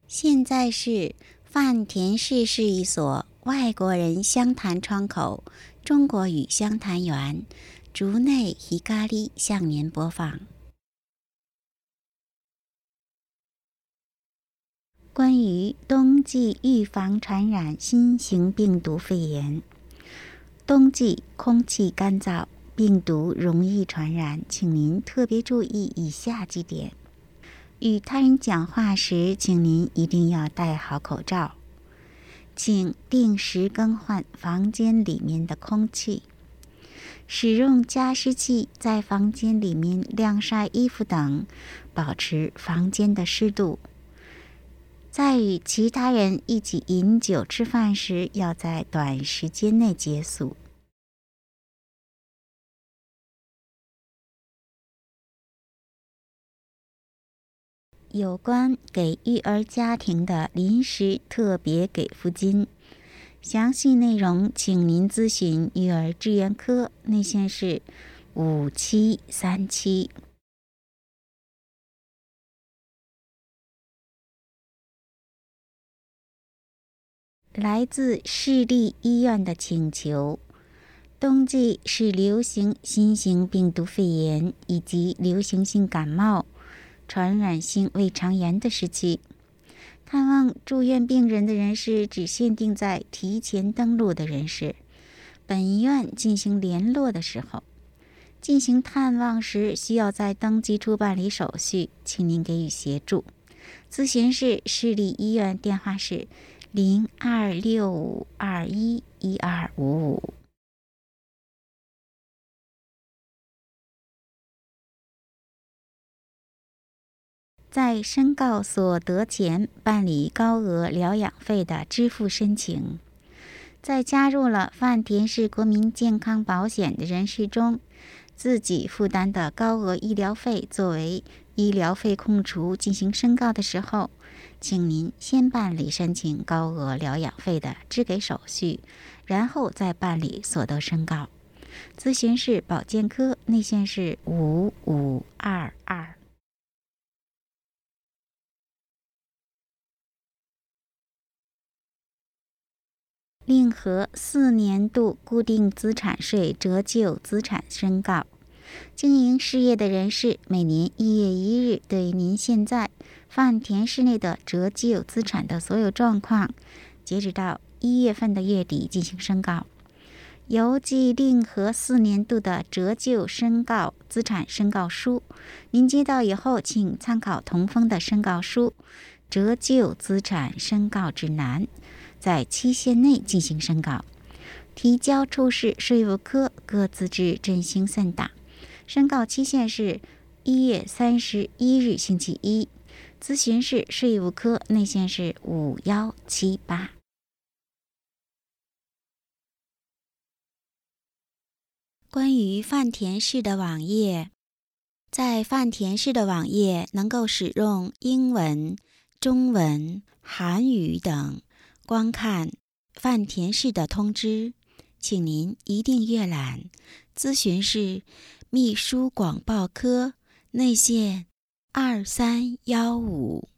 现在是饭田市市一所外国人湘潭窗口中国语湘潭园竹内Hikari向您播放关于冬季预防传染新型病毒肺炎。冬季空气干燥，病毒容易传染，请您特别注意以下几点。与他人讲话时，请您一定要戴好口罩。请定时更换房间里面的空气。使用加湿器在房间里面晾晒衣服等，保持房间的湿度。在与其他人一起饮酒吃饭时，要在短时间内结束。有关给育儿家庭的临时特别给付金，详细内容请您咨询育儿支援科，内线是5737。来自市立医院的请求。冬季是流行新型病毒肺炎以及流行性感冒、传染性胃肠炎的时期。探望住院病人的人士只限定在提前登录的人士。本院进行联络的时候，进行探望时需要在登记处办理手续，请您给予协助。咨询是市立医院，电话是0265211255。在申告所得前办理高额疗养费的支付申请。在加入了饭田市国民健康保险的人士中，自己负担的高额医疗费作为医疗费控除进行申告的时候，请您先办理申请高额疗养费的支给手续，然后再办理所得申告。咨询是保健科，内线是5522。令和4年度固定资产税折旧资产申告。经营事业的人士，每年1月1日对您现在饭田市内的折旧资产的所有状况，截止到1月份的月底进行申告。邮寄令和4年度的折旧申告资产申告书，您接到以后，请参考同封的申告书《折旧资产申告指南》，在期限内进行申告。提交处是税务科各自治振兴森党。申告期限是1月31日星期一。咨询是税务科，内线是5178。关于饭田市的网页，在饭田市的网页能够使用英文、中文、韩语等观看饭田市的通知，请您一定阅览。咨询是秘书广报科，内线2315。